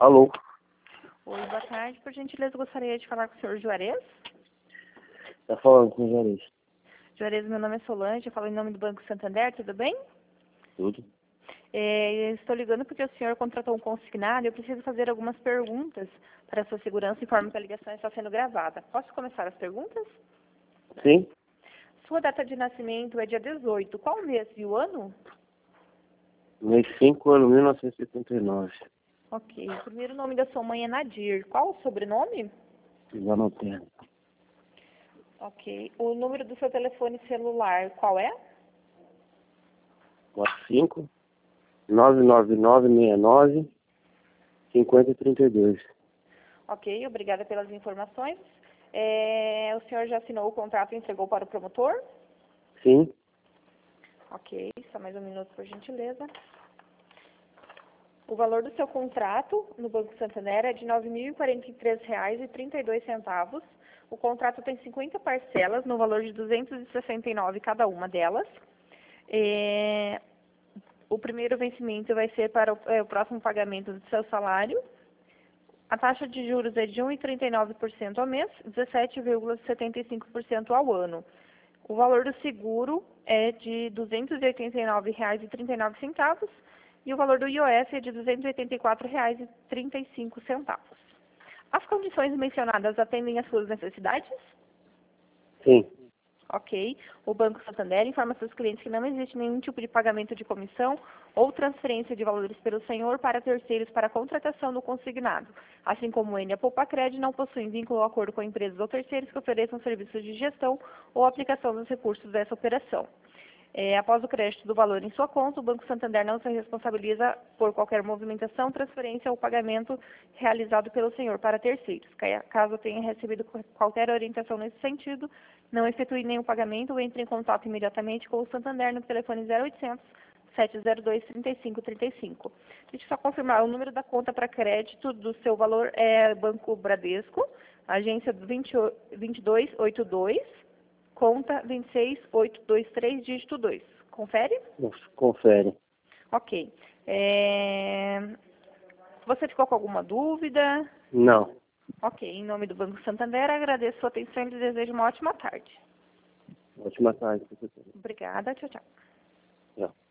Alô? Oi, boa tarde. Por gentileza, gostaria de falar com o senhor Juarez. Tá falando com o Juarez. Juarez, meu nome é Solange, eu falo em nome do Banco Santander, tudo bem? Tudo? Estou ligando porque o senhor contratou um consignado e eu preciso fazer algumas perguntas para a sua segurança e informo que a ligação está sendo gravada. Posso começar as perguntas? Sim? Sua data de nascimento é dia 18. Qual mês e o ano? Mês 5, ano 1979. Ok. O primeiro nome da sua mãe é Nadir. Qual o sobrenome? Já não tenho. Ok. O número do seu telefone celular, qual é? 45 99969 5032. Ok, obrigada pelas informações. O senhor já assinou o contrato e entregou para o promotor? Sim? Ok, só mais um minuto, por gentileza. O valor do seu contrato no Banco Santander é de R$ 9.043,32. O contrato tem 50 parcelas, no valor de R$ 269 cada uma delas. O primeiro vencimento vai ser para o próximo pagamento do seu salário. A taxa de juros é de 1,39% ao mês, 17,75% ao ano. O valor do seguro é de R$ 289,39 e o valor do IOF é de R$ 284,35. As condições mencionadas atendem às suas necessidades? Sim. Ok. O Banco Santander informa seus clientes que não existe nenhum tipo de pagamento de comissão ou transferência de valores pelo senhor para terceiros para a contratação do consignado. Assim como o Enia Poupacred não possuem vínculo ou acordo com empresas ou terceiros que ofereçam serviços de gestão ou aplicação dos recursos dessa operação. Após o crédito do valor em sua conta, o Banco Santander não se responsabiliza por qualquer movimentação, transferência ou pagamento realizado pelo senhor para terceiros. Caso tenha recebido qualquer orientação nesse sentido, não efetue nenhum pagamento ou entre em contato imediatamente com o Santander no telefone 0800 702 3535. Deixa eu só confirmar, o número da conta para crédito do seu valor é Banco Bradesco, agência 2282, conta 26823, dígito 2. Confere? Confere. Ok. Você ficou com alguma dúvida? Não. Ok. Em nome do Banco Santander, agradeço a sua atenção e lhe desejo uma ótima tarde. Ótima tarde, professor. Obrigada. Tchau, tchau. Tchau.